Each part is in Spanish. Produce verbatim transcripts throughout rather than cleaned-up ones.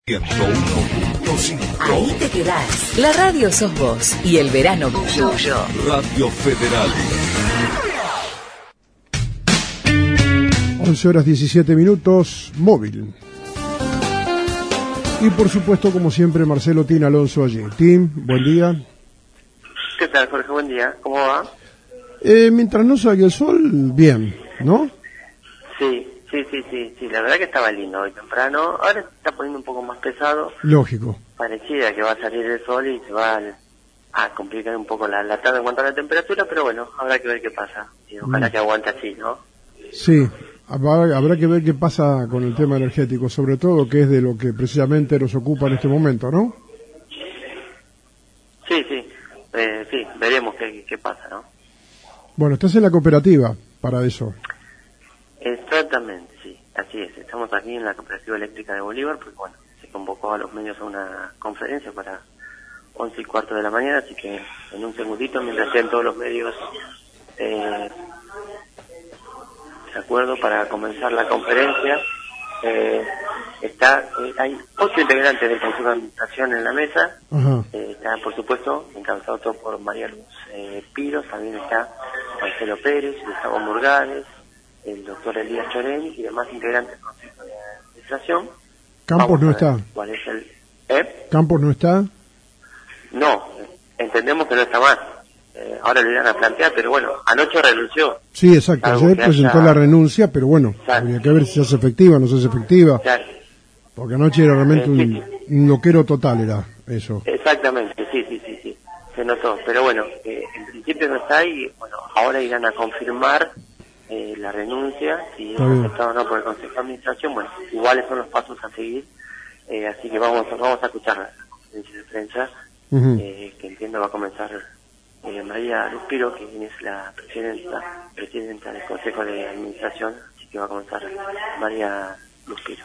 ciento uno punto cinco. Ahí te quedás. La radio sos vos y el verano tuyo. Radio Federal. once horas diecisiete minutos, móvil. Y por supuesto, como siempre, Marcelo Tim Alonso allí. Tim, buen día. ¿Qué tal, Jorge? Buen día. ¿Cómo va? Eh, mientras no salga el sol, bien, ¿no? Sí, sí, sí, sí, sí. La verdad que estaba lindo hoy temprano. Ahora se está poniendo un poco más pesado. Lógico. Parecía que va a salir el sol y se va a, a complicar un poco la, la tarde en cuanto a la temperatura, pero bueno, habrá que ver qué pasa. Y ojalá Mm. que aguante así, ¿no? Sí, habrá, habrá que ver qué pasa con el tema energético, sobre todo, que es de lo que precisamente nos ocupa en este momento, ¿no? Sí, sí. Eh, sí, veremos qué, qué pasa, ¿no? Bueno, estás en la cooperativa para eso. Exactamente, sí. Así es. Estamos aquí en la Cooperativa Eléctrica de Bolívar, porque bueno, se convocó a los medios a una conferencia para once y cuarto de la mañana, así que en un segundito, mientras sean todos los medios eh, de acuerdo para comenzar la conferencia, eh, está eh, hay ocho integrantes del Consejo de Administración en la mesa. Ajá. Eh, está, por supuesto, encabezado todo por María Luz eh, Piros, también está Marcelo Pérez, Gustavo Murgales, el doctor Elías Chorén y demás integrantes del Consejo de Administración. Campos Vamos no a ver está. ¿Cuál es el...? ¿Eh? Campos no está. No, entendemos que no está más. Eh, ahora lo irán a plantear, pero bueno, anoche renunció. Sí, exacto. Algo Ayer que presentó haya- la renuncia, pero bueno, Claro. habría que ver si se hace efectiva, no se hace efectiva. Claro, Porque anoche era realmente Eh, sí, un, un loquero total, era eso. exactamente, sí, sí, sí, sí, se notó. Pero bueno, eh, en principio no está y bueno, ahora irán a confirmar eh, la renuncia, si es Está bien. aceptado o no por el Consejo de Administración. Bueno, iguales son los pasos a seguir, eh, así que vamos, vamos a escuchar la conferencia de prensa, Ujú. eh, que entiendo va a comenzar eh, María Luz Piro, que es la presidenta, presidenta del Consejo de Administración, así que va a comenzar María Luz Piro.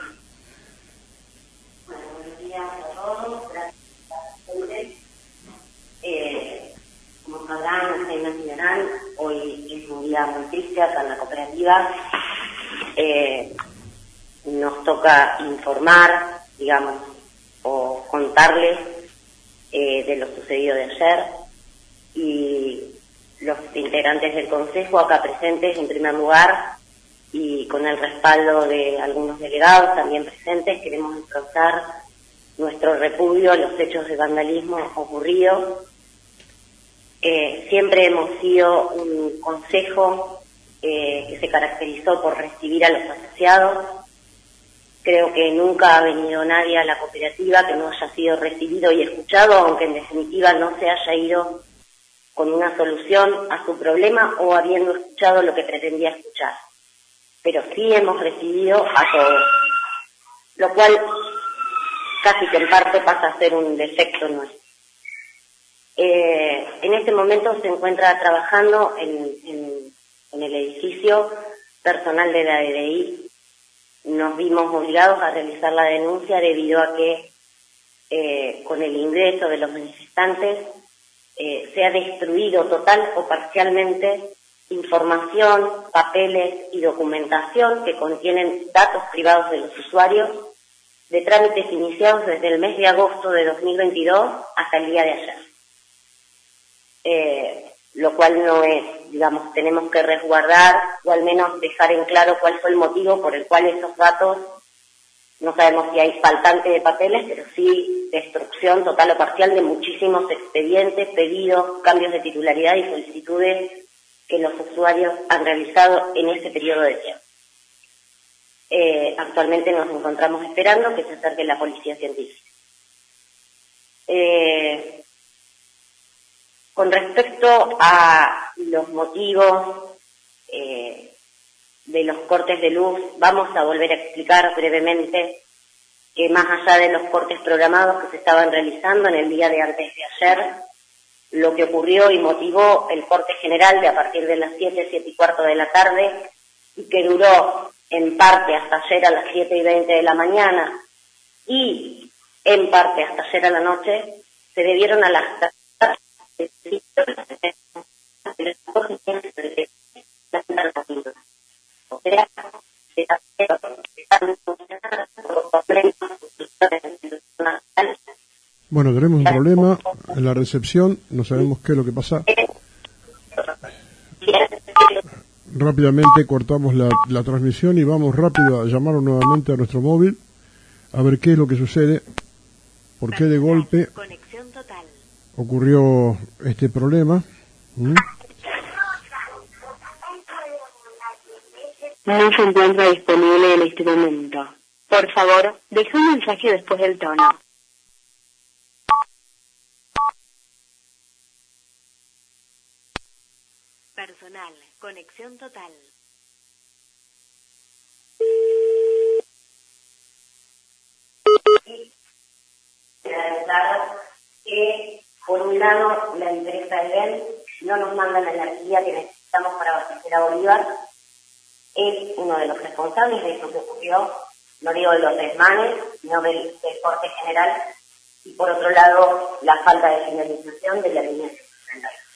Buenos días a todos, gracias por la presente. Eh, como sabrán, en Nacional, hoy es un día muy triste acá en la cooperativa. Eh, nos toca informar, digamos, o contarles eh, de lo sucedido de ayer, y los integrantes del Consejo acá presentes en primer lugar y con el respaldo de algunos delegados también presentes, queremos expresar nuestro repudio a los hechos de vandalismo ocurridos. Eh, siempre hemos sido un consejo eh, que se caracterizó por recibir a los asociados. Creo que nunca ha venido nadie a la cooperativa que no haya sido recibido y escuchado, aunque en definitiva no se haya ido con una solución a su problema o habiendo escuchado lo que pretendía escuchar. Pero sí hemos recibido a todos, lo cual casi que en parte pasa a ser un defecto nuestro. Eh, en este momento se encuentra trabajando en, en, en el edificio personal de la D D I. Nos vimos obligados a realizar la denuncia debido a que eh, con el ingreso de los manifestantes eh, se ha destruido total o parcialmente información, papeles y documentación que contienen datos privados de los usuarios de trámites iniciados desde el mes de agosto de dos mil veintidós hasta el día de ayer. Eh, lo cual no es, digamos, tenemos que resguardar o al menos dejar en claro cuál fue el motivo por el cual esos datos, no sabemos si hay faltante de papeles, pero sí destrucción total o parcial de muchísimos expedientes, pedidos, cambios de titularidad y solicitudes que los usuarios han realizado en ese periodo de tiempo. Eh, actualmente nos encontramos esperando que se acerque la policía científica. Eh, con respecto a los motivos eh, de los cortes de luz, vamos a volver a explicar brevemente que más allá de los cortes programados que se estaban realizando en el día de antes de ayer, lo que ocurrió y motivó el corte general de a partir de las siete, siete y cuarto de la tarde, y que duró en parte hasta ayer a las siete y veinte de la mañana, y en parte hasta ayer a la noche, se debieron a las o sea, Bueno, tenemos un problema en la recepción, no sabemos qué es lo que pasa. Rápidamente cortamos la, la transmisión y vamos rápido a llamar nuevamente a nuestro móvil a ver qué es lo que sucede, por qué de golpe ocurrió este problema. ¿Mm? No se encuentra disponible en este momento. Por favor, deje un mensaje después del tono. Personal, conexión total. Claro que, por un lado, la empresa Edén no nos manda la energía que necesitamos para abastecer a Bolívar. Es uno de los responsables de esto que ocurrió, no digo de los desmanes, sino del, del corte general. Y por otro lado, la falta de finalización de la línea treinta y dos.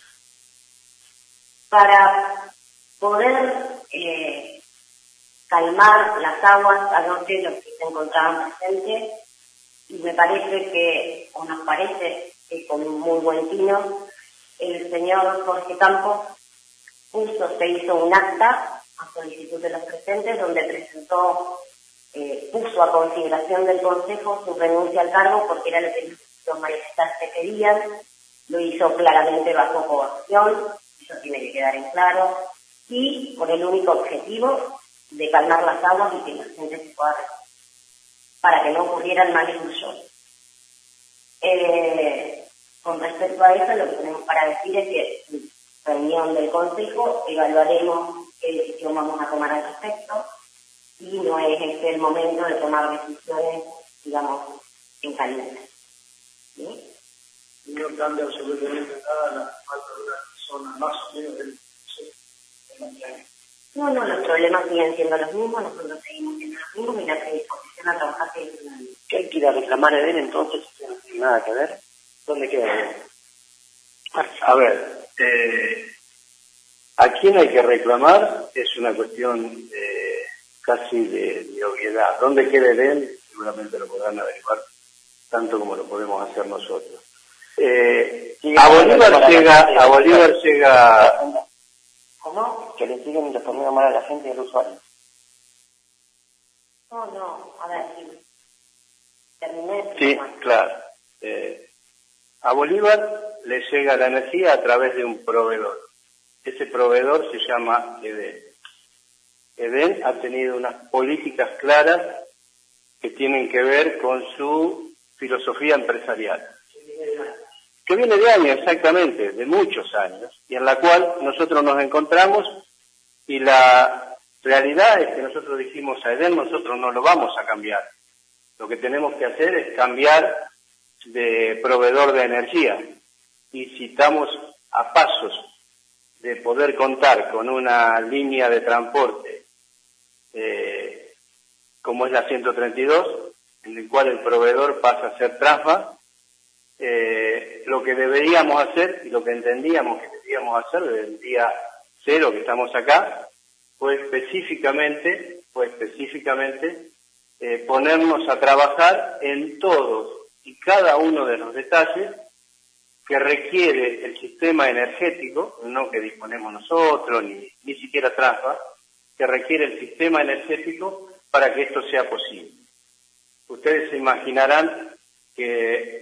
Para poder eh, calmar las aguas, anoche los que se encontraban presentes, y me parece que, o nos parece que con un muy buen tino, el señor Jorge Campos puso, se hizo un acta a solicitud de los presentes, donde presentó, eh, puso a consideración del Consejo su renuncia al cargo, porque era lo que los manifestantes querían, lo hizo claramente bajo coacción, eso tiene que quedar en claro, y con el único objetivo de calmar las aguas y que la gente se pueda resolver, para que no ocurrieran males mayores. Eh, con respecto a eso, lo que tenemos para decir es que en reunión del Consejo evaluaremos qué decisión vamos a tomar al respecto, y no es este el momento de tomar decisiones, digamos, en caliente. ¿Sí? No cambia absolutamente nada la falta de una persona más o menos del No, no, los problemas siguen siendo los mismos, nosotros seguimos siendo los mismos y la predisposición a trabajar sigue siendo la misma. ¿Qué hay que ir a reclamar a Edén entonces? ¿No tiene nada que ver? ¿Dónde queda Edén? A ver, eh, a quién hay que reclamar es una cuestión eh, casi de, de obviedad. ¿Dónde queda Edén? Seguramente lo podrán averiguar tanto como lo podemos hacer nosotros. Eh, a Bolívar llega, a Bolívar llega. ¿Cómo? Que le siguen respondiendo mal a la gente y al usuario. No, no, a ver, sí. Terminé. Sí, claro. Eh, a Bolívar le llega la energía a través de un proveedor. Ese proveedor se llama Edén. Edén ha tenido unas políticas claras que tienen que ver con su filosofía empresarial. Que viene de años, exactamente, de muchos años, y en la cual nosotros nos encontramos, y la realidad es que nosotros dijimos a Edén, nosotros no lo vamos a cambiar. Lo que tenemos que hacer es cambiar de proveedor de energía, y si estamos a pasos de poder contar con una línea de transporte eh, como es la ciento treinta y dos, en el cual el proveedor pasa a ser Transva, Eh, lo que deberíamos hacer y lo que entendíamos que debíamos hacer desde el día cero que estamos acá fue específicamente, fue específicamente eh, ponernos a trabajar en todos y cada uno de los detalles que requiere el sistema energético, no que disponemos nosotros ni, ni siquiera Transva, que requiere el sistema energético para que esto sea posible. Ustedes se imaginarán que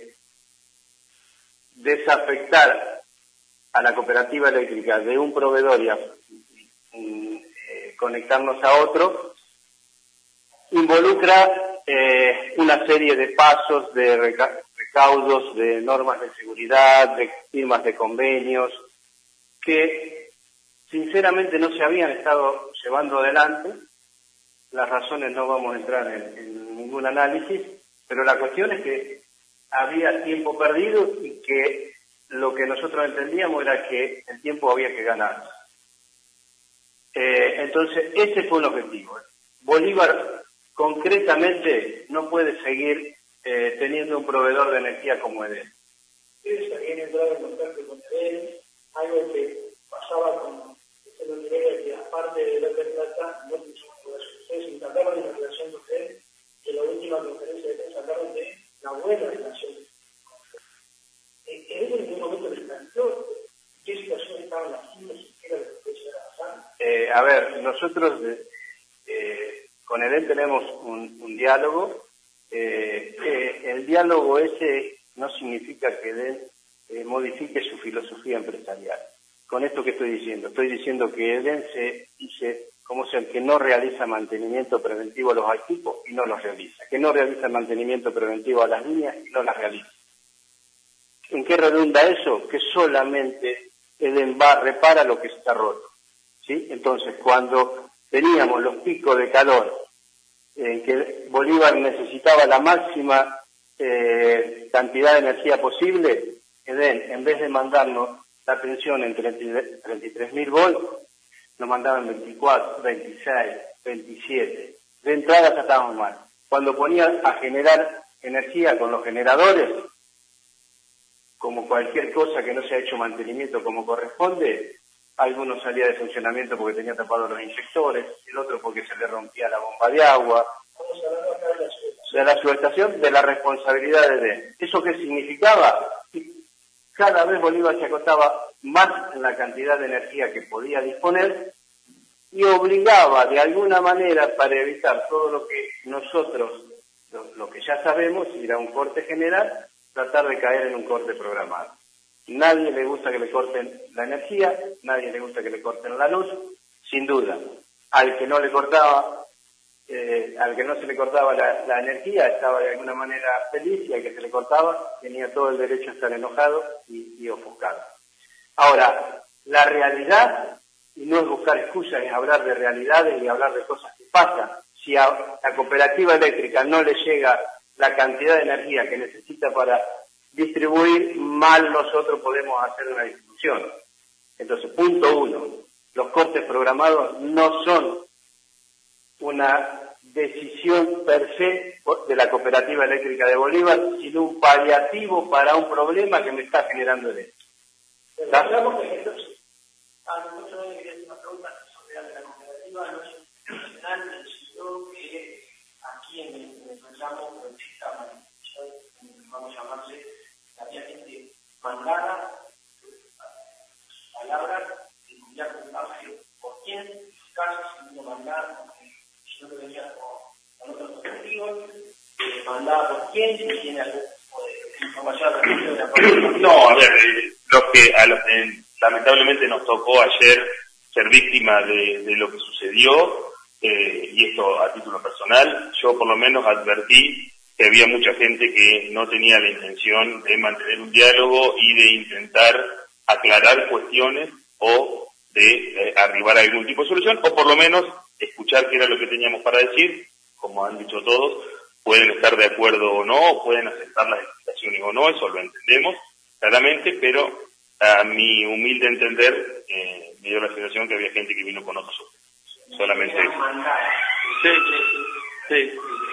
desafectar a la cooperativa eléctrica de un proveedor y a, eh, conectarnos a otro involucra eh, una serie de pasos, de reca recaudos, de normas de seguridad, de firmas de convenios que sinceramente no se habían estado llevando adelante. Las razones no vamos a entrar en, en ningún análisis, pero la cuestión es que había tiempo perdido y que lo que nosotros entendíamos era que el tiempo había que ganar. Eh, entonces, ese fue un objetivo. Bolívar concretamente no puede seguir eh, teniendo un proveedor de energía como Edén. Ustedes habían entrado en contacto con Edén, algo que pasaba con el dinero que aparte de la plata no funcionaba. Ustedes instalaron en la relación con Edén, que la última conferencia de prensa hablaron de la buena relación. nosotros eh, eh, con Edén tenemos un, un diálogo. Eh, eh, el diálogo ese no significa que Edén eh, modifique su filosofía empresarial. Con esto que estoy diciendo, estoy diciendo que Edén se dice como es el que no realiza mantenimiento preventivo a los equipos y no los realiza, que no realiza mantenimiento preventivo a las líneas y no las realiza. ¿En qué redunda eso? Que solamente Edén va, repara lo que está roto, ¿sí? Entonces, cuando teníamos los picos de calor en que Bolívar necesitaba la máxima eh, cantidad de energía posible, Edén, en vez de mandarnos la tensión en treinta y tres mil volts, nos mandaban veinticuatro, veintiséis, veintisiete. De entrada ya estábamos mal. Cuando ponían a generar energía con los generadores, como cualquier cosa que no se ha hecho mantenimiento como corresponde, alguno salía de funcionamiento porque tenía tapados los inyectores, el otro porque se le rompía la bomba de agua. De la subestación, de la responsabilidad de Edén. ¿Eso qué significaba? Cada vez Bolívar se acotaba más en la cantidad de energía que podía disponer y obligaba de alguna manera, para evitar todo lo que nosotros, lo, lo que ya sabemos, ir a un corte general, tratar de caer en un corte programado. Nadie le gusta que le corten la energía, nadie le gusta que le corten la luz, sin duda. Al que no le cortaba, eh, al que no se le cortaba la, la energía, estaba de alguna manera feliz, y al que se le cortaba tenía todo el derecho a estar enojado y, y ofuscado. Ahora, la realidad, y no es buscar excusas, es hablar de realidades y hablar de cosas que pasan. Si a la cooperativa eléctrica no le llega la cantidad de energía que necesita para distribuir, mal nosotros podemos hacer una distribución. Entonces, punto uno, los cortes programados no son una decisión per se de la Cooperativa Eléctrica de Bolívar, sino un paliativo para un problema que me está generando el hecho. Hablamos de que a nosotros no le quería hacer una pregunta sobre la cooperativa, no es institucional, sino que aquí en el, en el reclamo protesta, vamos a llamarle, había gente mandada, palabras, de cuidar contagia por quién, casos, no mandada, si no venía con otros objetivos, eh, mandada por quién, si tiene algún tipo de información al respecto de la cooperativa. No, a ver, eh, los que a los, eh, lamentablemente nos tocó ayer ser víctima de, de lo que sucedió, eh, y esto a título personal, yo por lo menos advertí que había mucha gente que no tenía la intención de mantener un diálogo y de intentar aclarar cuestiones o de eh, arribar a algún tipo de solución, o por lo menos escuchar qué era lo que teníamos para decir. Como han dicho todos, pueden estar de acuerdo o no, pueden aceptar las explicaciones o no, eso lo entendemos claramente, pero a mi humilde entender, eh, me dio la sensación que había gente que vino con otros objetivos. Solamente eso. Sí, sí.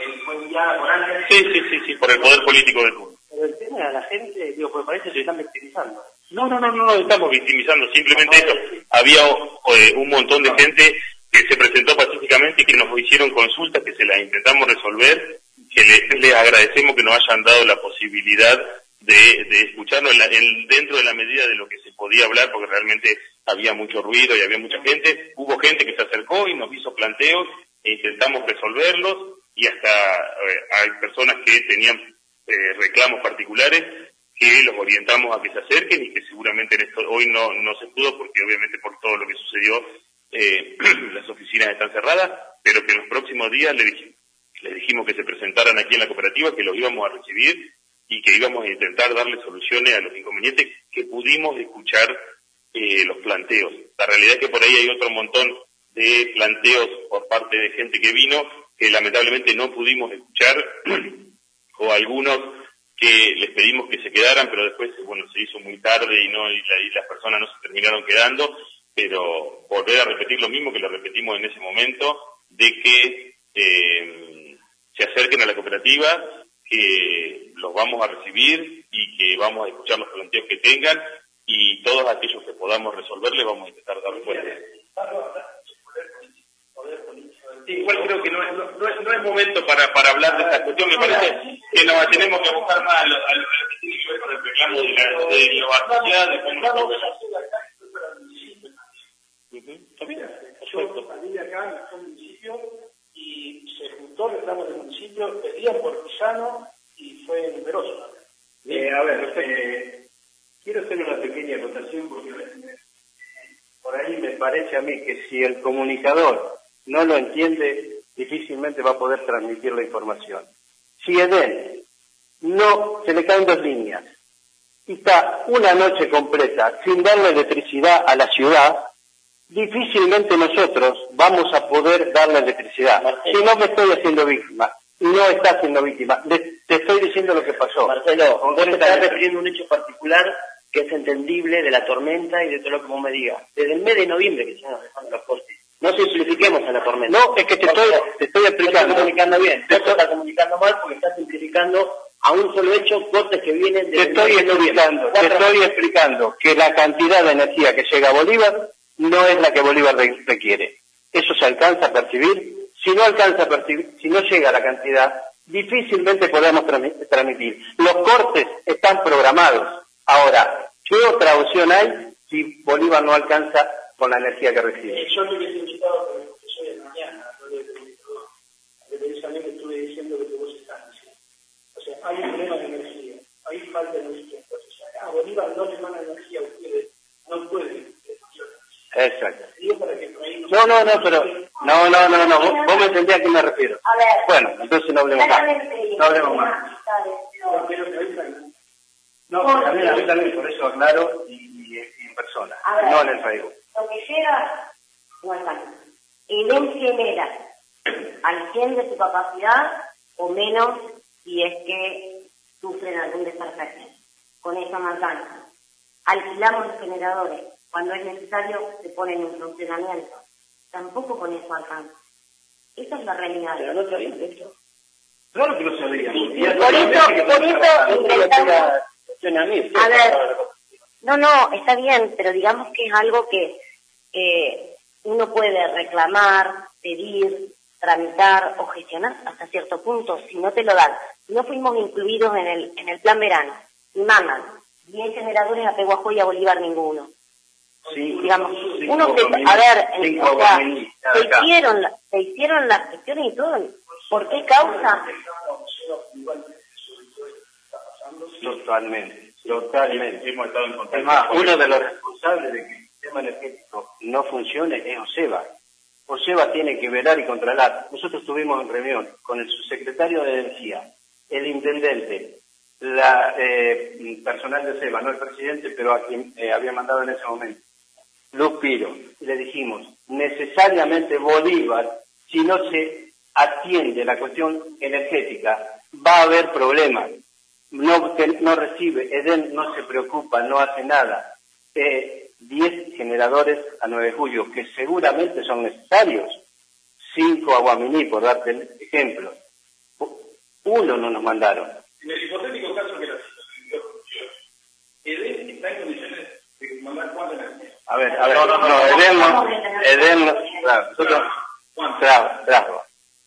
Sí, sí, sí, sí, por el poder político del mundo. Pero el tema de la gente, digo, pues parece que se están victimizando. No, no, no, no, no estamos victimizando, simplemente eso. Había eh, un montón de gente que se presentó pacíficamente y que nos hicieron consultas, que se las intentamos resolver, que les, les agradecemos que nos hayan dado la posibilidad de, de escucharnos en la, en, dentro de la medida de lo que se podía hablar, porque realmente había mucho ruido y había mucha gente. Hubo gente que se acercó y nos hizo planteos e intentamos resolverlos, y hasta eh, hay personas que tenían eh, reclamos particulares que los orientamos a que se acerquen, y que seguramente en esto, hoy no, no se pudo porque obviamente por todo lo que sucedió eh, las oficinas están cerradas, pero que en los próximos días les dijimos, les dijimos que se presentaran aquí en la cooperativa, que los íbamos a recibir y que íbamos a intentar darle soluciones a los inconvenientes que pudimos escuchar eh, los planteos. La realidad es que por ahí hay otro montón de planteos por parte de gente que vino que lamentablemente no pudimos escuchar, o algunos que les pedimos que se quedaran, pero después, bueno, se hizo muy tarde y no y, la, y las personas no se terminaron quedando. Pero volver a repetir lo mismo que lo repetimos en ese momento, de que eh, se acerquen a la cooperativa, que los vamos a recibir y que vamos a escuchar los planteos que tengan, y todos aquellos que podamos resolverles vamos a intentar dar respuesta. Sí, igual creo que no es, no, no es, no es momento para, para hablar de esta cuestión. Me parece que nos tenemos que buscar más a lo, a lo que tiene que ver con el reclamo de la, de la sociedad, de cómo nos. Yo salí de acá estamos en el municipio, pedían por Pisano y fue en Veroso. Eh, a ver, eh, quiero hacer una pequeña acotación porque eh, por ahí me parece a mí que si el comunicador no lo entiende, difícilmente va a poder transmitir la información. Si Edén no se le caen dos líneas y está una noche completa sin darle electricidad a la ciudad, difícilmente nosotros vamos a poder darle electricidad. Marcelo. Si no me estoy haciendo víctima, no está siendo víctima. Le- te estoy diciendo lo que pasó. Marcelo, vos te estás Concretamente. refiriendo a un hecho particular que es entendible de la tormenta y de todo lo que vos me digas. Desde el mes de noviembre que se nos dejaron los cortes. No simplifiquemos a la tormenta. No, es que te estoy, te estoy No estás explicando. comunicando bien. Vos te estás comunicando mal porque estás simplificando a un solo hecho cortes que vienen de... Te estoy explicando, te estoy explicando que la cantidad de energía que llega a Bolívar no es la que Bolívar re- requiere. Eso se alcanza a percibir. Si no alcanza a percibir, si no llega la cantidad, difícilmente podemos trami- transmitir. Los cortes están programados. Ahora, ¿qué otra opción hay si Bolívar no alcanza con la energía que recibe? Eh, yo estoy felicitado por el profesor de mañana, no le comunicador. Precisamente estuve diciendo lo que vos estás diciendo. O sea, hay un problema de energía, hay falta de energía. Entonces, a Bolívar no le manda energía a ustedes, no pueden. Exacto. Digo para que por ahí no... No, no, no, pero... No, no, no, no, vos, vos me entendés a qué me refiero. A ver. Bueno, entonces no hablemos más. No hablemos más. No quiero que oigan. No, porque a mí, a mí también, por eso aclaro y, y- y en persona, A ver. no en el Facebook. Lo que llega no alcanza. Edén genera al cien de su capacidad o menos si es que sufren algún desperfecto. Con eso no alcanza. Alquilamos los generadores. Cuando es necesario se ponen en funcionamiento. Tampoco con eso alcanza. Esa es la realidad. Pero no sabían de esto. Claro que lo sabía. Sí, Y hace por eso- meses que por no eso trabajaba. intentamos- A mí, A ver, no, no, está bien, pero digamos que es algo que eh, uno puede reclamar, pedir, tramitar o gestionar hasta cierto punto, si no te lo dan. No fuimos incluidos en el en el plan verano, y mandan diez generadores a Peguajó y a Bolívar ninguno. Cinco, Digamos, cinco uno se, guamini, a ver, en- cinco o sea, guamini, se acá. hicieron, la- se hicieron las gestiones y todo. ¿Por qué causa? Totalmente, totalmente. Hemos estado en contacto. Es más, con uno el- de los responsables de que el sistema energético no funcione es OSEBA. OSEBA tiene que velar y controlar. Nosotros estuvimos en reunión con el subsecretario de Energía, el intendente, la eh, personal de OSEBA, no el presidente, pero a quien eh, había mandado en ese momento, Luz Piro, y le dijimos, necesariamente Bolívar, si no se atiende la cuestión energética, va a haber problemas. No, que no recibe, Edén no se preocupa, no hace nada. Eh, diez generadores a nueve de julio, que seguramente son necesarios. cinco a Guaminí, por darte el ejemplo. Uno no nos mandaron. En el hipotético caso que la situación funcione, Edén está en condiciones de mandar cuánta energía. A ver, a ver, no, no, no, Edén no, Edén no, claro, nosotros, claro, claro.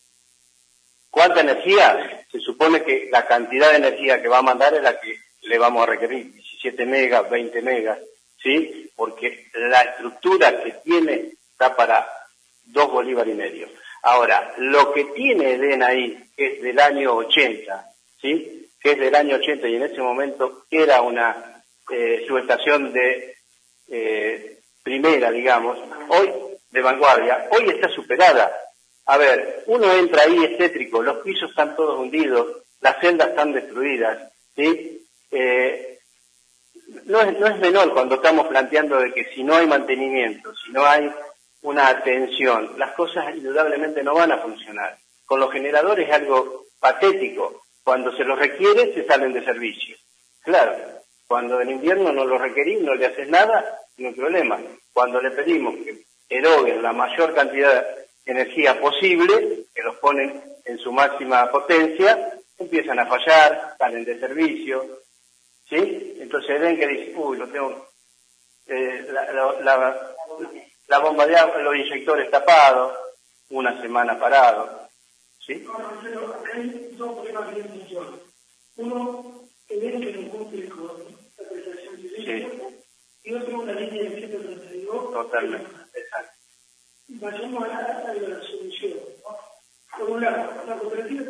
¿Cuánta energía? Se supone que la cantidad de energía que va a mandar es la que le vamos a requerir, diecisiete megas, veinte megas, ¿sí? Porque la estructura que tiene está para dos bolívares y medio. Ahora, lo que tiene Edén ahí, que es del año ochenta, ¿sí? Que es del año ochenta y en ese momento era una eh, subestación de eh, primera, digamos, hoy de vanguardia, hoy está superada. A ver, uno entra ahí, es tétrico, los pisos están todos hundidos, las celdas están destruidas, ¿sí? Eh, no, es, no es menor cuando estamos planteando de que si no hay mantenimiento, si no hay una atención, las cosas indudablemente no van a funcionar. Con los generadores es algo patético, cuando se los requiere se salen de servicio. Claro, cuando en invierno no lo requerís, no le haces nada, no hay problema. Cuando le pedimos que eroguen la mayor cantidad de energía posible, que los ponen en su máxima potencia, empiezan a fallar, salen de servicio, ¿sí? Entonces ven que dicen, uy, lo tengo, eh, la, la, la, la bomba de agua, los inyectores tapados, una semana parado, ¿sí? Ahora, pero acá hay dos problemas bien funcionan. Uno, el hecho que no cumple con la prestación de servicio, y otro, una línea de ciento treinta y dos. Totalmente, exacto. Vayamos a la, a la solución, ¿no? Por un lado, la cooperativa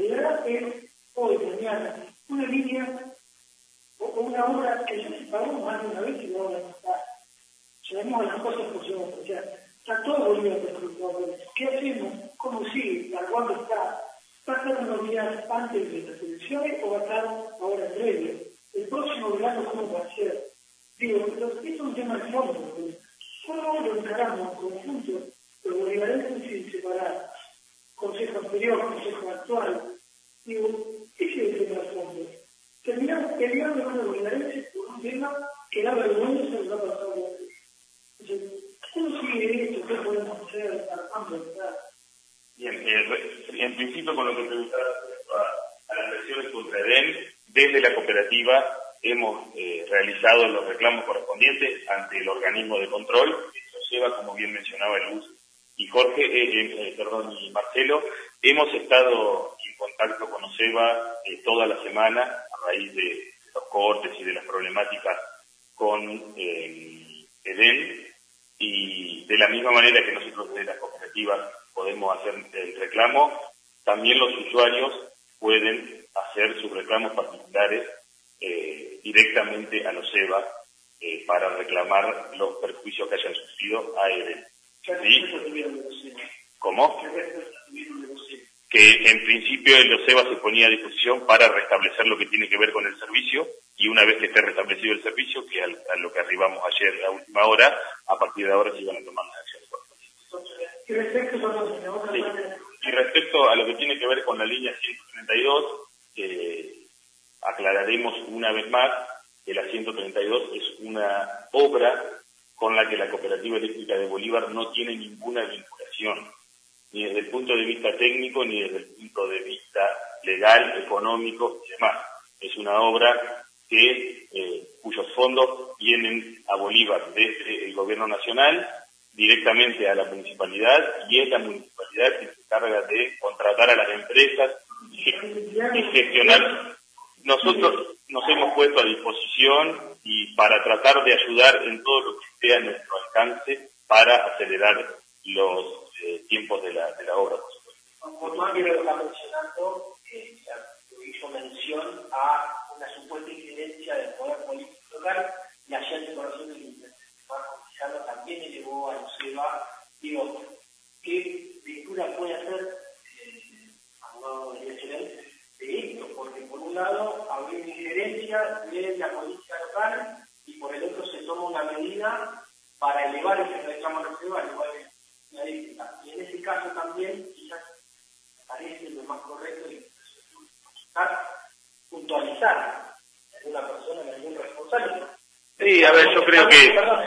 realidad es, hoy, mañana, una línea o una obra que ya se pagó más de una vez y no van a pasar. Sabemos las cosas por su nombre. O sea, está todo Bolívar preocupado. ¿Qué hacemos? ¿Cómo sigue? ¿Para cuándo está? ¿Va a estar una unidad antes de las elecciones o va a estar ahora en breve? El próximo verano, ¿cómo va a ser? Digo, esto es un tema de fondo. Solo lo encaramos en conjunto, los bolivarenses sin separar. Consejo anterior, consejo actual. Digo, ese es el tema de fondo. Terminamos peleando con los bolivarenses por un tema que da vergüenza y va a pasar a la Entonces, ¿cómo sigue esto? ¿Qué podemos hacer? ¿Para cuándo está? Bien, eh, en principio con lo que preguntaba a, a las presiones contra EDEN, desde la cooperativa hemos eh, realizado los reclamos correspondientes ante el organismo de control, eso lleva, como bien mencionaba Luz y Jorge, eh, eh, perdón, y Marcelo, hemos estado en contacto con OSEBA eh, toda la semana a raíz de, de los cortes y de las problemáticas con eh, EDEN, y de la misma manera que nosotros de las cooperativas podemos hacer el reclamo, también los usuarios pueden hacer sus reclamos particulares eh, directamente a los OSEBA eh, para reclamar los perjuicios que hayan sufrido a EDEN. ¿Sí? ¿Cómo? Que en principio el OSEBA se ponía a disposición para restablecer lo que tiene que ver con el servicio, y una vez que esté restablecido el servicio, que al, a lo que arribamos ayer a última hora, a partir de ahora se iban a tomar las acciones correspondientes. Y respecto, perdón, sí. Y respecto a lo que tiene que ver con la línea ciento treinta y dos, eh, aclararemos una vez más que la ciento treinta y dos es una obra con la que la Cooperativa Eléctrica de Bolívar no tiene ninguna vinculación, ni desde el punto de vista técnico, ni desde el punto de vista legal, económico y demás. Es una obra que eh, cuyos fondos vienen a Bolívar desde el gobierno nacional directamente a la municipalidad, y es la municipalidad que se encarga de contratar a las empresas y, y gestionar. Nosotros nos hemos puesto a disposición y para tratar de ayudar en todo lo que esté a nuestro alcance para acelerar los eh, tiempos de la, de la obra, por supuesto. Por más que lo está mencionando, eh, hizo mención a una supuesta injerencia del poder político local, y ayer el corazón del intendente Marco también elevó a OSEBA, digo, ¿qué lectura puede hacer eh, abogado de excelente de esto? Porque por un lado habría una injerencia de la política local y por el otro se toma una medida para elevar ese reclamo a OSEBA, elevar la ética. Y en ese caso también quizás parece lo más correcto y puntualizar en alguna persona, en algún responsable. Sí, a ver, yo creo que... Perdón,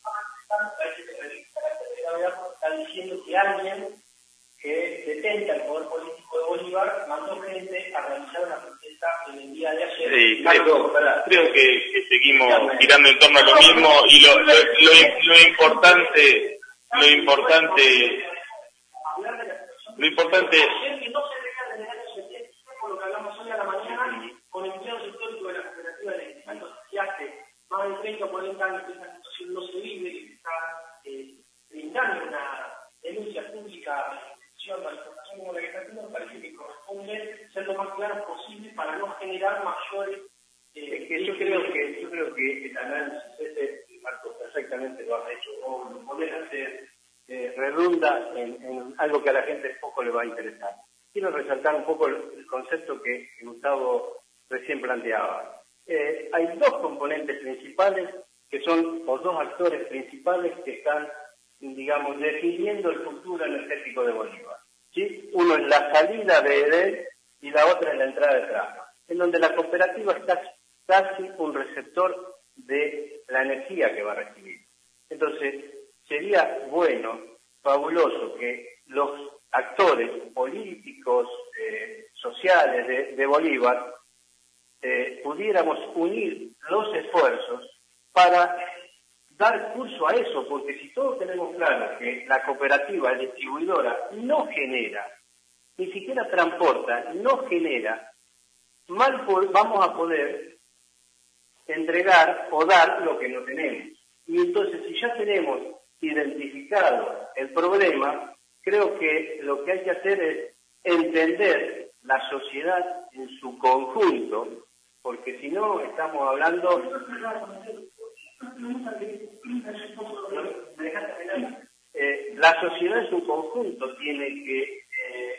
está diciendo que alguien que detenta el poder político de Bolívar mandó gente a realizar una protesta en el día de ayer. Sí, creo, creo que, que seguimos girando en torno a lo mismo, y lo, lo, lo, lo importante, lo importante, lo importante que no se deja de negar el setenta, por lo que hablamos hoy a la mañana, con empleados históricos de la cooperativa eléctrica. Entonces, si hace más de treinta o cuarenta años que esta situación no se vive y que está eh, brindando una denuncia pública de manifestación como la que está haciendo, me parece que corresponde ser lo más claro posible para no generar mayores... Eh, es que yo creo que yo creo que el análisis ese, Marco, perfectamente lo has hecho, o lo podés hacer, eh, redunda en, en algo que a la gente poco le va a interesar. Quiero resaltar un poco el, el concepto que Gustavo recién planteaba. Eh, hay dos componentes principales que son los dos actores principales que están, digamos, definiendo el futuro energético de Bolívar. ¿Sí? Uno es la salida de EDEN y la otra es la entrada de Trama, en donde la cooperativa está casi un receptor de la energía que va a recibir. Entonces, sería bueno, fabuloso, que los actores políticos, eh, sociales de, de Bolívar, eh, pudiéramos unir los esfuerzos para dar curso a eso, porque si todos tenemos claro que la cooperativa distribuidora no genera, ni siquiera transporta, no genera, mal por, vamos a poder entregar o dar lo que no tenemos. Y entonces, si ya tenemos identificado el problema, creo que lo que hay que hacer es entender la sociedad en su conjunto, porque si no estamos hablando... Eh, la sociedad en su conjunto tiene que eh,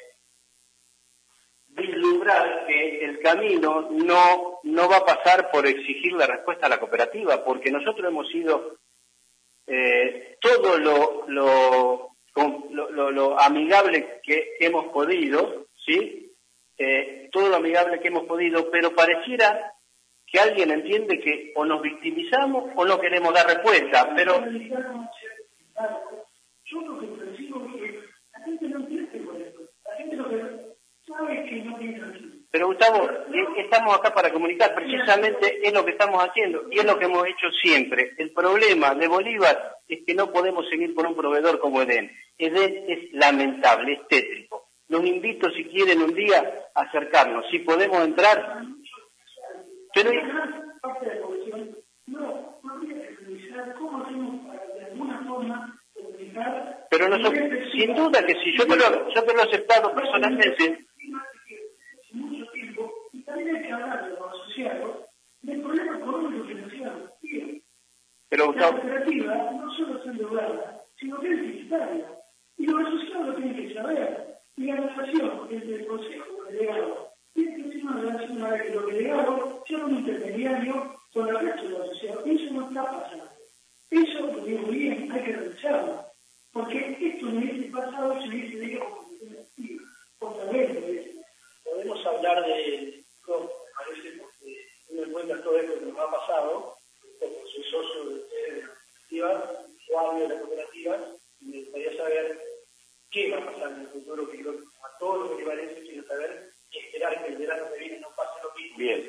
vislumbrar que el camino no, no va a pasar por exigir la respuesta a la cooperativa, porque nosotros hemos sido eh, todo lo, lo, lo, lo, lo amigable que hemos podido, ¿sí? Eh, todo lo amigable que hemos podido, pero pareciera que alguien entiende que o nos victimizamos o no queremos dar respuesta, pero... Yo lo que percibo es que la gente no entiende por esto. La gente lo que sabe que no tiene sentido. Pero Gustavo, estamos acá para comunicar, precisamente es lo que estamos haciendo y es lo que hemos hecho siempre. El problema de Bolívar es que no podemos seguir con un proveedor como Edén. Edén es lamentable, es tétrico. Los invito, si quieren, un día a acercarnos. Si podemos entrar... Pero... parte de la población no, no habría que revisar cómo hacemos para, de alguna forma, comunicar... Pero nosotros, sin duda que sí, yo te lo, yo te lo he aceptado personalmente... mucho tiempo, y también hay que hablar de los asociados del problema económico financiero. Pero, la cooperativa no solo se endeuda, sino que es deficitaria. Y los asociados lo tienen que saber. Y la relación entre el consejo delegado tiene que ser una relación en la que los delegados sean un intermediario con el resto de los asociados. Eso no está pasando. Eso, lo digo bien, hay que revisarlo. Porque esto en este pasado se dice de ellos como comisión activa. Otra vez, podemos hablar de, no, me parece, porque uno encuentra todo esto que nos ha pasado, como soy socio de ustedes de la cooperativa, o hablo de la cooperativa, y me gustaría saber qué va a pasar en el futuro, que creo que a todos los bolivarenses quiero saber, y esperar que el verano que viene no pase lo mismo. Bien.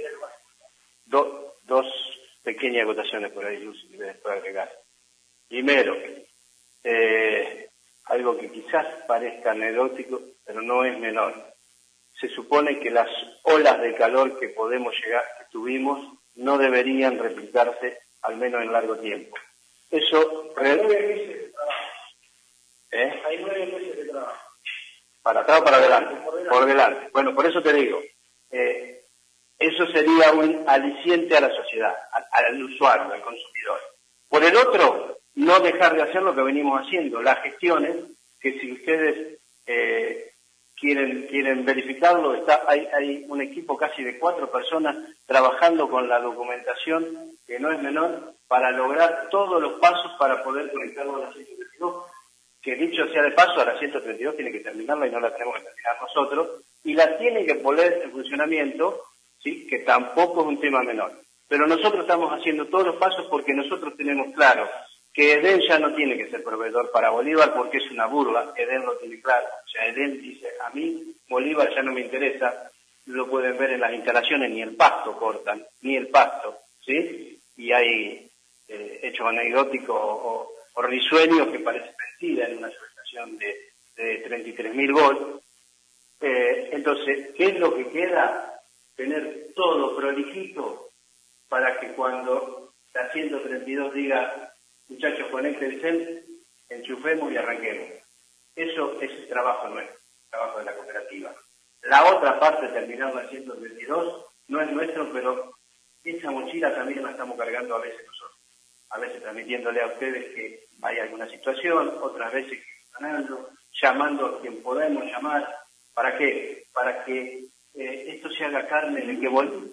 Do, dos pequeñas acotaciones por ahí, Lucy, que les puedo agregar. Primero, eh, algo que quizás parezca anecdótico, pero no es menor. Se supone que las olas de calor que podemos llegar, que tuvimos, no deberían replicarse, al menos en largo tiempo. Eso... Hay nueve meses de trabajo. ¿Eh? Hay nueve meses de trabajo. Para atrás o para adelante, por delante. por delante. Bueno, por eso te digo, eh, eso sería un aliciente a la sociedad, al, al usuario, al consumidor. Por el otro, no dejar de hacer lo que venimos haciendo, las gestiones, que si ustedes eh, quieren quieren verificarlo, está hay, hay un equipo casi de cuatro personas trabajando con la documentación, que no es menor, para lograr todos los pasos para poder conectarlo a la ciento treinta y dos. Que dicho sea de paso, a la ciento treinta y dos tiene que terminarla y no la tenemos que terminar nosotros, y la tiene que poner en funcionamiento, ¿sí? Que tampoco es un tema menor. Pero nosotros estamos haciendo todos los pasos porque nosotros tenemos claro que Edén ya no tiene que ser proveedor para Bolívar porque es una burla, Edén lo tiene claro. O sea, Edén dice, a mí Bolívar ya no me interesa, lo pueden ver en las instalaciones, ni el pasto cortan, ni el pasto, ¿sí? Y hay eh, hechos anecdóticos o, o risueños que parecen mentira en una subestación de, de treinta y tres mil volts. Eh, entonces, ¿qué es lo que queda? Tener todo prolijito para que cuando la ciento treinta y dos diga, muchachos, conéctense, enchufemos y arranquemos. Eso es el trabajo nuestro, el trabajo de la cooperativa. La otra parte, terminar la ciento treinta y dos, no es nuestro, pero esa mochila también la estamos cargando a veces nosotros. A veces transmitiéndole a ustedes que hay alguna situación, otras veces gestionando, llamando a quien podemos llamar. ¿Para qué? Para que eh, esto se haga carne de que vol-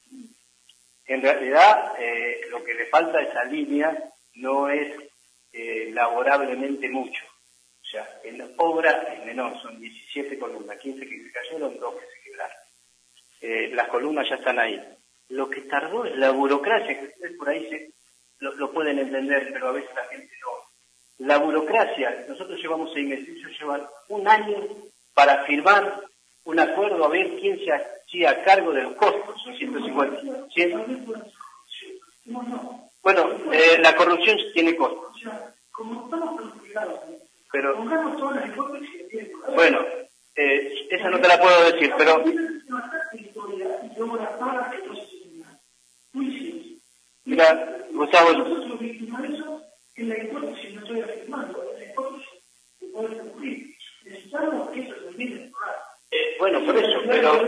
En realidad, eh, lo que le falta a esa línea no es eh, laborablemente mucho. O sea, en obra es menor, son diecisiete columnas, quince que se cayeron, dos que se quebraron. Eh, las columnas ya están ahí. Lo que tardó es la burocracia, que ustedes por ahí se, lo, lo pueden entender, pero a veces la gente no. La burocracia, nosotros llevamos seis meses, ellos llevan un año para firmar un acuerdo a ver quién se hacía a cargo de los costos, son ciento cincuenta. ¿cien? Bueno, eh, la corrupción tiene costos. Como estamos complicados, pero pongamos todas las hipótesis que tienen. Bueno, eh, esa no te la puedo decir, pero... Mira, Gustavo... Nosotros víctimas de eso, en la hipótesis no estoy afirmando, en la hipótesis que puede ocurrir. Necesitamos que eso termine. Eh, bueno, por eso, pero...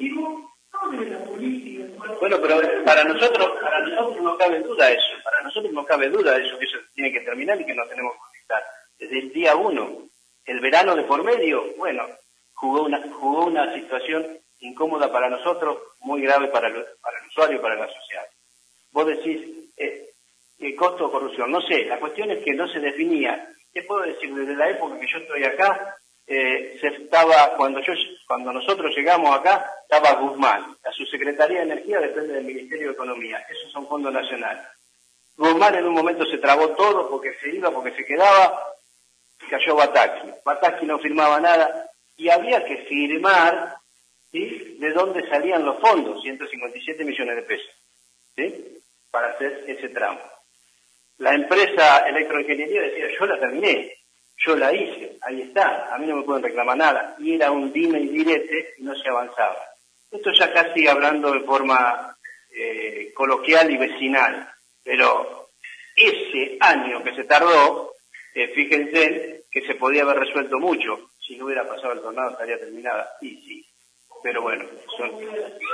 objetivo, no de la política. Bueno, pero para nosotros, para nosotros no cabe duda eso, para nosotros no cabe duda eso, que eso tiene que terminar y que nos tenemos que conectar. Desde el día uno, el verano de por medio, bueno, jugó una, jugó una situación incómoda para nosotros, muy grave para el, para el usuario y para la sociedad. Vos decís, eh, ¿qué costo o corrupción? No sé, la cuestión es que no se definía. Te puedo decir, desde la época que yo estoy acá, eh, se estaba, cuando yo, cuando nosotros llegamos acá, estaba Guzmán. La subsecretaría de Energía depende del Ministerio de Economía, esos son fondos nacionales. Guzmán en un momento se trabó todo porque se iba, porque se quedaba, cayó Bataki. Bataki no firmaba nada y había que firmar, ¿sí?, de dónde salían los fondos, ciento cincuenta y siete millones de pesos, ¿sí?, para hacer ese tramo. La empresa Electroingeniería decía, yo la terminé, yo la hice, ahí está, a mí no me pueden reclamar nada. Y era un dime y direte y no se avanzaba. Esto ya casi hablando de forma eh, coloquial y vecinal, pero ese año que se tardó, eh, fíjense que se podía haber resuelto mucho. Si no hubiera pasado el tornado estaría terminada. Sí, sí. Pero bueno, son... Uno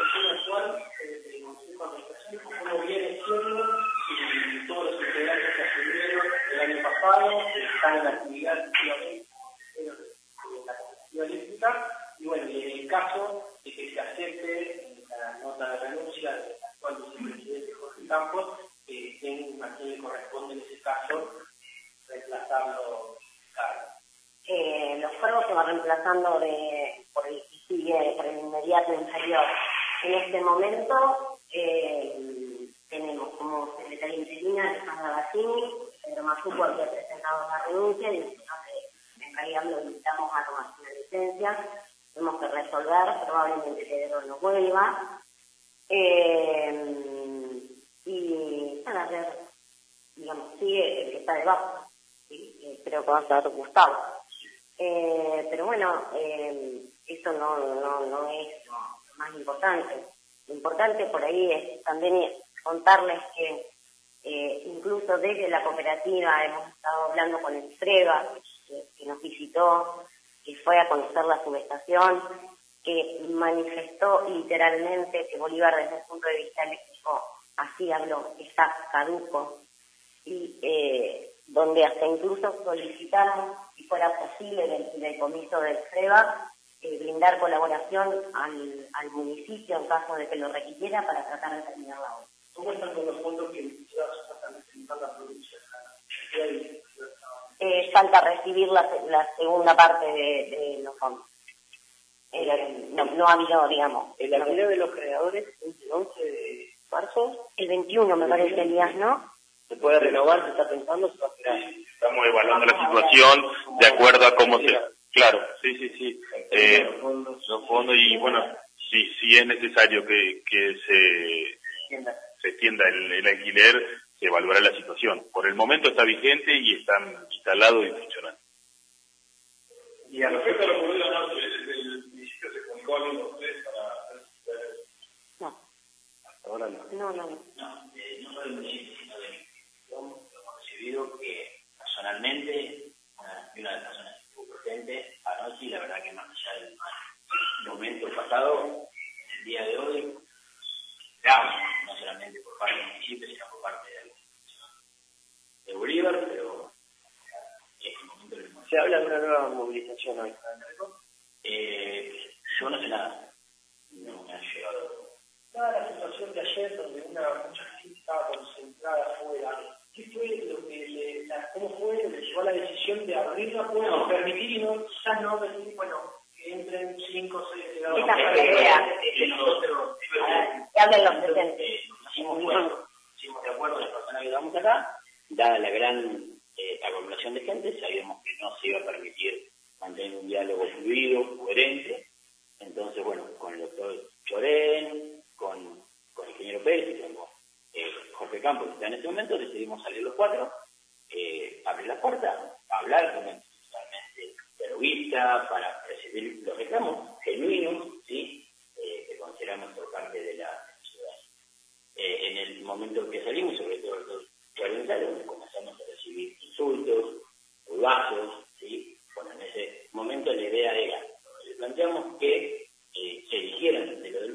viene siendo y todos los integrantes que asumieron el año pasado están en la actividad efectivamente de la cooperativa eléctrica y bueno, y en el caso de que se acepte la nota de renuncia del actual vicepresidente Jorge Campos, eh, en, a quien le corresponde en ese caso reemplazarlo. Eh, los cargos se van reemplazando de, por el que sigue, por el inmediato inferior. En este momento eh, tenemos como secretaria interina Alejandra Bassini, Pedro Mazuco había presentado una renuncia y nosotros en realidad lo invitamos a tomar una licencia. Tenemos que resolver, probablemente Pedro no vuelva. Eh, y para ver, digamos, sigue el que está debajo. ¿Sí? Eh, creo que va a ser Gustavo. Eh, pero bueno, eh, eso no, no, no es lo más importante. Lo importante por ahí es también contarles que eh, incluso desde la cooperativa hemos estado hablando con el FREVA, que, que nos visitó, que fue a conocer la subestación, que manifestó literalmente que Bolívar desde el punto de vista eléctrico, así habló, está caduco, y eh, donde hasta incluso solicitamos, si fuera posible, del, del comiso del FREVA, eh, brindar colaboración al, al municipio en caso de que lo requiriera para tratar de terminar la obra. ¿Cómo están con los fondos que ya supuestamente en la provincia? Eh, falta recibir la, la segunda parte de, de los fondos. Eh, no, no ha habido, digamos. ¿El alquiler de los creadores es el once de marzo? El veintiuno, me parece, Elías, ¿no? ¿Se puede renovar? ¿Se está pensando? ¿Se va a esperar? Estamos evaluando la situación de acuerdo a cómo se... Claro, sí, sí, sí. Eh, los fondos y, bueno, si sí, sí es necesario que, que se, se extienda el, el alquiler, se evaluará la situación. Por el momento está vigente y están instalados y funcionando. Y a respecto a lo que ocurrió anoche, ¿el municipio se comunicó a alguien de ustedes para...? No. Hasta ahora no. No, no, no. No, eh, no solo el municipio, sino de mi institución, hemos recibido que personalmente, una, una de las personas que estuvo presente anoche, y la verdad que más allá del mal momento pasado, en el día de hoy, esperamos, no solamente por parte del municipio, sino por parte de la institución de Bolívar, pero en este momento lo hemos... ¿Se habla de una nueva movilización hoy? Eh, yo no sé nada, no me ha llegado. Dada la situación de ayer, donde una mucha gente estaba concentrada afuera, ¿qué fue lo que le, la, cómo fue lo que llevó a la decisión de abrir la puerta, no. permitir y no, quizás no decir, bueno, que entren cinco o seis delegados? Esa fue la idea. Que hablen los presentes. Nos hicimos de acuerdo, hicimos de acuerdo las personas que estamos acá, dada la gran eh, aglomeración de gente, sabíamos que no se iba a permitir mantener un diálogo fluido, coherente. Entonces, bueno, con el doctor Chorén, con, con el ingeniero Pérez y con eh, Jorge Campos, que está en este momento, decidimos salir los cuatro, eh, abrir la puerta, hablar con el totalmente peroguista para recibir los reclamos genuinos, ¿sí? eh, que consideramos por parte de la, de la ciudad. Eh, en el momento que salimos, sobre todo el doctor Chorén, comenzamos a recibir insultos, rudazos, ¿sí? Bueno, en ese momento la idea era, le planteamos que eh, se eligieran de los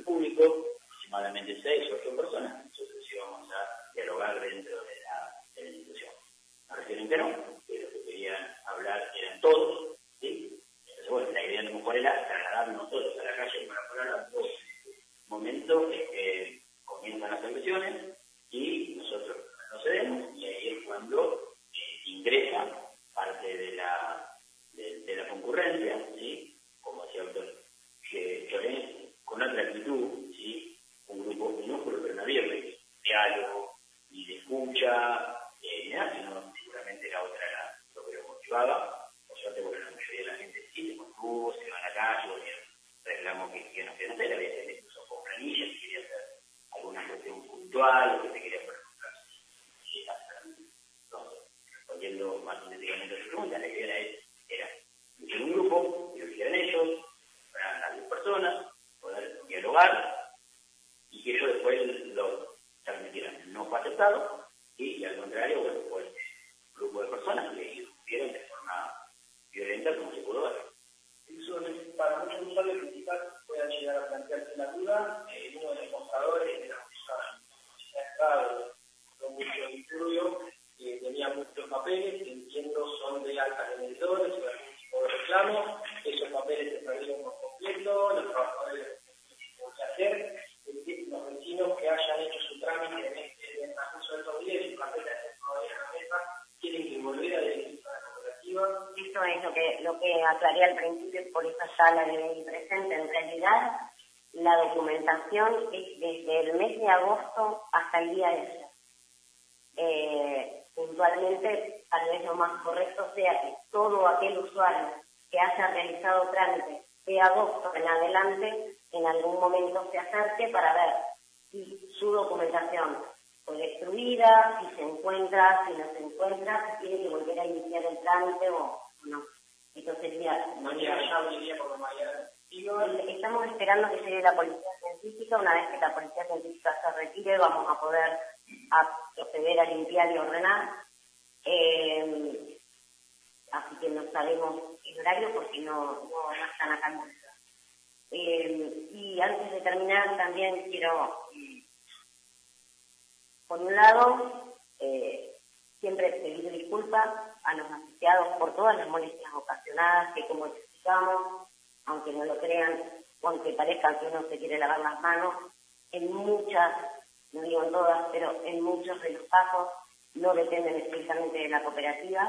aproximadamente seis o ocho personas, nosotros íbamos a dialogar dentro de la, de la institución. No refieren que no, que lo que querían hablar eran todos, ¿sí? Entonces, bueno, la idea a lo mejor era trasladarnos todos a la calle para poder hablar todos. En este momento es que comienzan las agresiones y nosotros nos cedemos, y ahí es cuando eh, ingresa parte de la, de, de la concurrencia, ¿sí? Como decía el doctor, que Llorén, con otra actitud, ¿sí? Un grupo minúsculo, pero no había de diálogo, ni de escucha, eh, ni nada, sino seguramente la otra era lo que lo motivaba. Por suerte, bueno, la mayoría de la gente sí se contuvo, se va a la calle, bueno, reclamo que, que no quieren hacer, había gente incluso con planillas, que quería hacer alguna cuestión puntual, o que se quería preguntar si entonces, respondiendo más sintéticamente a su pregunta, la idea era, era en un grupo, que lo hicieran ellos, para las diez personas, poder dialogar, y que ellos después lo transmitieran. No fue aceptado, y, y al contrario, bueno, pues un grupo de personas que irrumpieron de forma violenta como se pudo ver. Eso para muchos usuarios principales puedan llegar a plantearse la duda. Eh, uno de los mostradores de la Universidad de Estado, con mucho disturbio, eh, tenía muchos papeles, que entiendo son de altas de medidores o de algún tipo de reclamo. Esos papeles se perdieron por completo, los trabajadores no que hacer. Los vecinos que hayan hecho su trámite en este transcurso de estos días y sus papeles todavía en la mesa, tienen que volver a dirigirse a la cooperativa. Esto es lo que, lo que aclaré al principio, por esa sala de ahí presente. En realidad, la documentación es desde el mes de agosto hasta el día de ayer. Eh, puntualmente, tal vez lo más correcto sea que todo aquel usuario que haya realizado trámites de agosto en adelante, en algún momento se acerque para ver si su documentación fue destruida, si se encuentra, si no se encuentra, si tiene que volver a iniciar el trámite o no. Esto sería... Mañana ya abriría por mañana. Estamos esperando que llegue la policía científica. Una vez que la policía científica se retire, vamos a poder a proceder a limpiar y ordenar. Eh, así que no sabemos el horario porque no, no, no están acá en Bolívar. Eh, y antes de terminar, también quiero, eh, por un lado, eh, siempre pedir disculpas a los asociados por todas las molestias ocasionadas, que como explicamos, aunque no lo crean, o aunque parezca que uno se quiere lavar las manos, en muchas, no digo en todas, pero en muchos de los casos no dependen estrictamente de la cooperativa.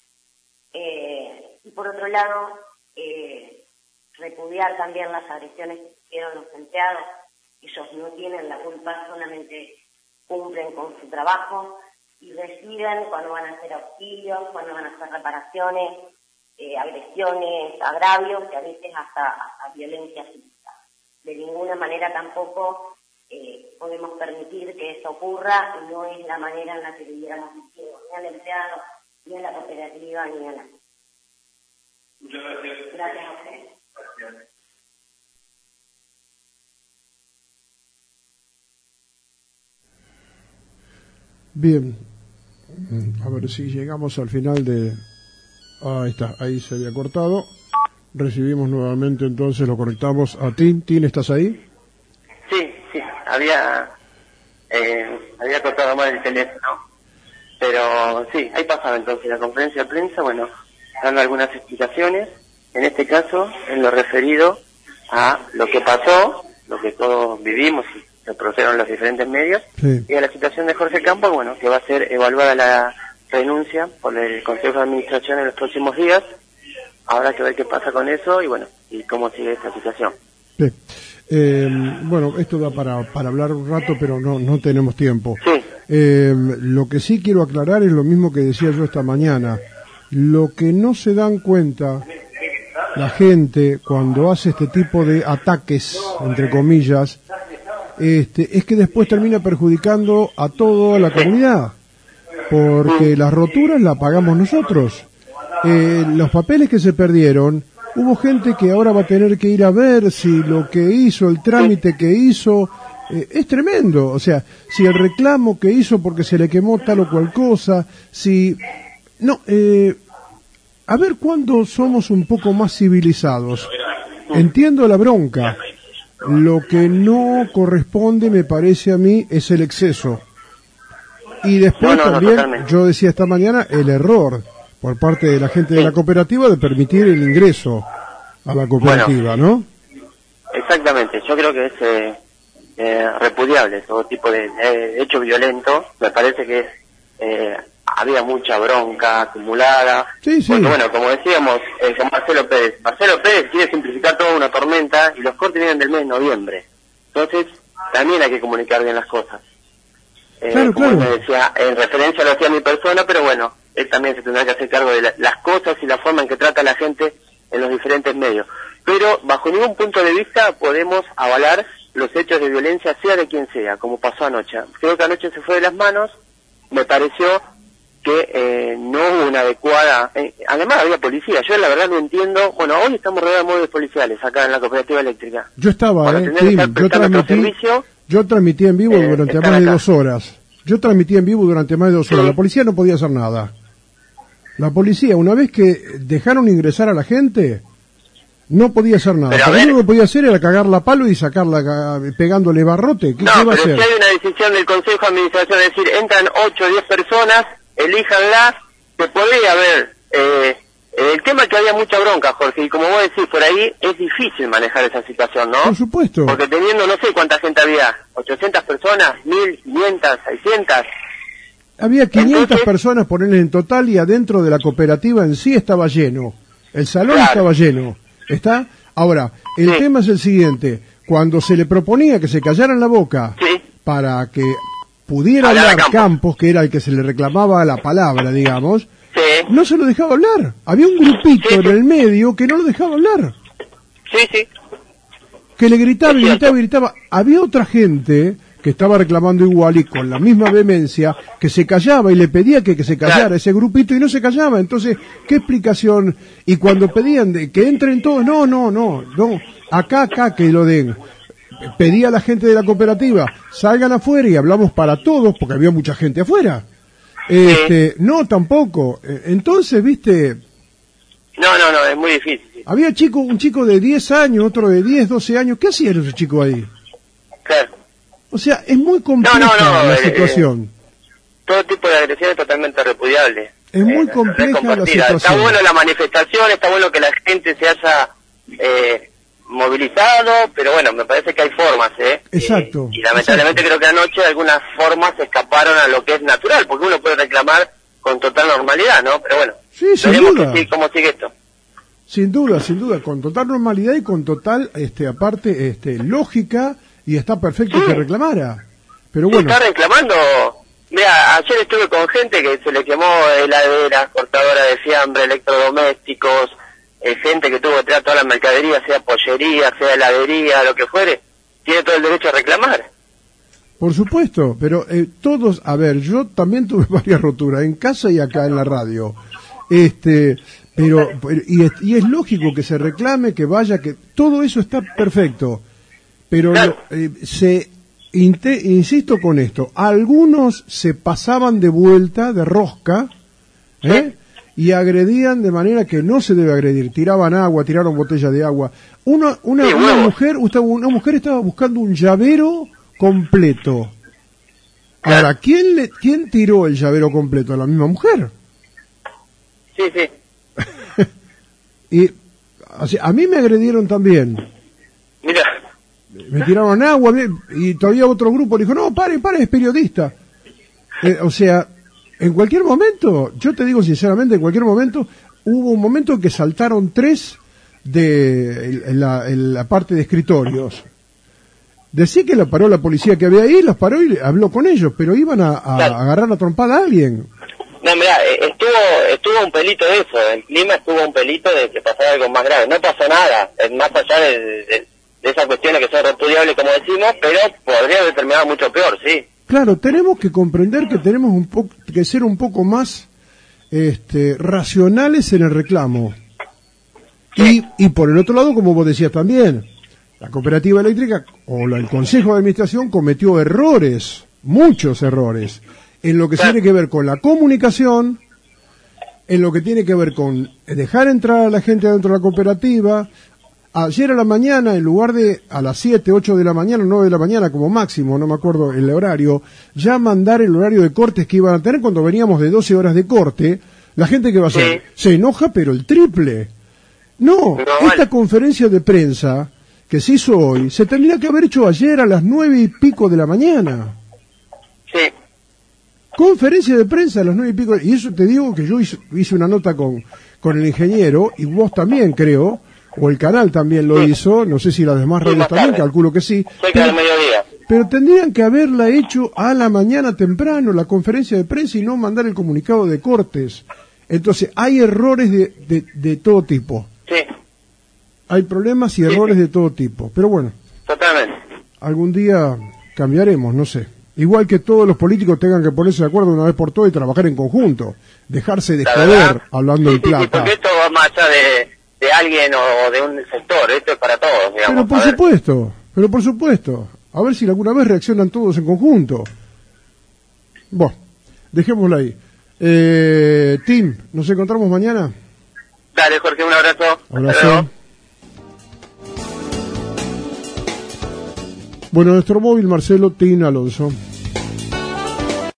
Eh, y por otro lado, eh, repudiar también las agresiones que hicieron los empleados. Ellos no tienen la culpa, solamente cumplen con su trabajo y deciden cuando van a hacer auxilios, cuando van a hacer reparaciones, eh, agresiones, agravios y a veces hasta, hasta violencia física. De ninguna manera tampoco eh, podemos permitir que eso ocurra, y no es la manera en la que debiéramos decir ni al empleado, ni a la cooperativa, ni a nadie. Muchas gracias. Gracias a ustedes. Gracias. Bien, a ver si llegamos al final de... Ahí está, ahí se había cortado. Recibimos nuevamente, entonces lo conectamos a Tin. Tin, ¿estás ahí? Sí, sí, había eh, había cortado mal el teléfono, pero sí, ahí pasaba entonces la conferencia de prensa, bueno, dando algunas explicaciones, en este caso, en lo referido a lo que pasó, lo que todos vivimos y reprodujeron los diferentes medios, sí. Y a la situación de Jorge Campos, bueno, que va a ser evaluada la renuncia por el Consejo de Administración en los próximos días. Habrá que ver qué pasa con eso y bueno, y cómo sigue esta situación. Sí. Eh, bueno, esto da para, para hablar un rato, pero no, no tenemos tiempo. Sí. Eh, lo que sí quiero aclarar es lo mismo que decía yo esta mañana. Lo que no se dan cuenta la gente cuando hace este tipo de ataques, entre comillas, este, es que después termina perjudicando a toda la comunidad, porque las roturas las pagamos nosotros. Eh, los papeles que se perdieron, hubo gente que ahora va a tener que ir a ver si lo que hizo, el trámite que hizo, eh, es tremendo. O sea, si el reclamo que hizo porque se le quemó tal o cual cosa, si... No, eh, a ver cuándo somos un poco más civilizados. Entiendo la bronca, Lo que no corresponde, me parece a mí, es el exceso. Y después No, no, no, también, totalmente. yo decía esta mañana, el error por parte de la gente de la cooperativa de permitir el ingreso a la cooperativa, ¿no? Exactamente, yo creo que es eh, eh, repudiable todo tipo de, de hecho violento. Me parece que es, eh, había mucha bronca acumulada. Sí, sí. Porque bueno, como decíamos eh, con Marcelo Pérez, Marcelo Pérez quiere simplificar toda una tormenta y los cortes vienen del mes de noviembre. Entonces, también hay que comunicar bien las cosas. Eh, Claro, como claro. me decía, en referencia lo hacía mi persona, pero bueno, él también se tendrá que hacer cargo de la- las cosas y la forma en que trata a la gente en los diferentes medios. Pero bajo ningún punto de vista podemos avalar los hechos de violencia, sea de quien sea, como pasó anoche. Creo que anoche se fue de las manos, me pareció que eh, no hubo una adecuada... eh, además había policía, yo la verdad no entiendo... Bueno, hoy estamos rodeados de móviles policiales acá en la cooperativa eléctrica. Yo estaba, Para eh, tener que Tim, estar yo prestando otro transmití, servicio, yo transmití en vivo eh, durante están más de acá. dos horas. Yo transmití en vivo durante más de dos horas. Sí. La policía no podía hacer nada. La policía, una vez que dejaron ingresar a la gente, no podía hacer nada. Pero a Lo ver- único que podía hacer era cagarla a palo y sacarla ca- pegándole barrote. ¿Qué, No, qué iba a pero hacer? si hay una decisión del Consejo de Administración, es decir, entran ocho o diez personas, elíjanlas, se podría haber... Eh, el tema es que había mucha bronca, Jorge, y como vos decís, por ahí es difícil manejar esa situación, ¿no? Por supuesto. Porque teniendo, no sé cuánta gente había, ochocientas personas, mil, quinientas, seiscientas... Había quinientas Entonces- personas, ponerle en total, y adentro de la cooperativa en sí estaba lleno. El salón Claro. estaba lleno. ¿Está? Ahora, el Sí. tema es el siguiente. Cuando se le proponía que se callaran la boca Sí. para que pudiera Hablar a hablar Campos. Campos, que era el que se le reclamaba la palabra, digamos, Sí, no se lo dejaba hablar. Había un grupito Sí, en sí. el medio que no lo dejaba hablar. sí, sí. Que le gritaba y Es gritaba cierto. y gritaba. Había otra gente que estaba reclamando igual y con la misma vehemencia, que se callaba y le pedía que, que se callara Claro. ese grupito y no se callaba. Entonces, ¿qué explicación? Y cuando pedían de que entren todos, no, no, no, no, acá, acá que lo den. Pedía a la gente de la cooperativa, salgan afuera y hablamos para todos, porque había mucha gente afuera. Este, no, tampoco. Eh, Entonces, viste, No, no, no, es muy difícil. había chico, un chico de diez años, otro de diez, doce años. ¿Qué hacían esos chicos ahí? Claro. O sea, es muy compleja No, no, no, la eh, situación. Todo tipo de agresión es totalmente repudiable. Es muy Eh, compleja la compartida. Está situación. bueno la manifestación, está bueno que la gente se haya eh, movilizado, pero bueno, me parece que hay formas, ¿eh? Exacto, Y, y lamentablemente creo que anoche algunas formas escaparon a lo que es natural, porque uno puede reclamar con total normalidad, ¿no? Pero bueno, Sí, sin veremos duda. que sí, cómo sigue esto. Sin duda, sin duda, con total normalidad y con total, este, aparte, este, lógica, y está perfecto Sí. que reclamara. Pero Sí, bueno, está reclamando. Mira, ayer estuve con gente que se le quemó heladeras, cortadora de fiambre, electrodomésticos, eh, gente que tuvo que traer toda la mercadería, sea pollería, sea heladería, lo que fuere, tiene todo el derecho a reclamar. por supuesto, pero eh, todos, a ver, yo también tuve varias roturas, en casa y acá en la radio. Este, pero, pero- y, es, y es lógico que se reclame, que vaya, que todo eso está perfecto. Pero Claro. lo- eh, se, inte- insisto con esto, algunos se pasaban de vuelta, de rosca, ¿eh? Y agredían de manera que no se debe agredir. Tiraban agua, tiraron botellas de agua. Una, una, Sí, una huevos. mujer, usted- una mujer estaba buscando un llavero completo. Ahora, ¿quién le, quién tiró el llavero completo? La misma mujer. Sí, sí. Y así, a mí me agredieron también. Mira, Me tiraron agua me- y todavía otro grupo le dijo, no, pare, pare, es periodista. Eh, o sea, en cualquier momento, yo te digo sinceramente, en cualquier momento, hubo un momento en que saltaron tres de en- en la, en la parte de escritorios. Decí que la paró la policía que había ahí, los paró y habló con ellos, pero iban a, a Claro. agarrar la trompada a alguien. no, mira, eh, estuvo estuvo un pelito de eso, el clima estuvo un pelito de que pasara algo más grave. No pasó nada, es más allá de, de, de esas cuestiones que son repudiables, como decimos, pero podría haber terminado mucho peor, sí. Claro, tenemos que comprender que tenemos un poco que ser un poco más este, racionales en el reclamo. Y, y por el otro lado, como vos decías también, la cooperativa eléctrica o la- el Consejo de Administración cometió errores, muchos errores, en lo que Claro. tiene que ver con la comunicación, en lo que tiene que ver con dejar entrar a la gente dentro de la cooperativa, Ayer a la mañana, en lugar de a las siete, ocho de la mañana, nueve de la mañana como máximo, no me acuerdo el horario, ya mandar el horario de cortes que iban a tener cuando veníamos de doce horas de corte, la gente que va a hacer, sí. se enoja pero el triple. No, pero esta vale. conferencia de prensa que se hizo hoy, se tendría que haber hecho ayer a las nueve y pico de la mañana. Sí. Conferencia de prensa a las nueve y pico, y eso te digo que yo hice, hice una nota con, con el ingeniero, y vos también creo, o el canal también lo sí. hizo, no sé si las demás radios sí, también, calculo que sí. Cerca del mediodía. Pero tendrían que haberla hecho a la mañana temprano, la conferencia de prensa, y no mandar el comunicado de cortes. Entonces, hay errores de, de, de todo tipo. Sí. Hay problemas y errores sí, sí. de todo tipo. Pero bueno. Totalmente. Algún día cambiaremos, no sé. Igual que todos los políticos tengan que ponerse de acuerdo una vez por todas y trabajar en conjunto. Dejarse de joder hablando sí, en plata. Sí, sí, porque esto va más allá de, de alguien o de un sector. Esto es para todos, digamos. Pero por supuesto, pero por supuesto. A ver si alguna vez reaccionan todos en conjunto. Bueno, dejémoslo ahí. Eh, Tim, ¿nos encontramos mañana? Dale, Jorge, un abrazo. Abrazo. Bueno, nuestro móvil, Marcelo Tim Alonso.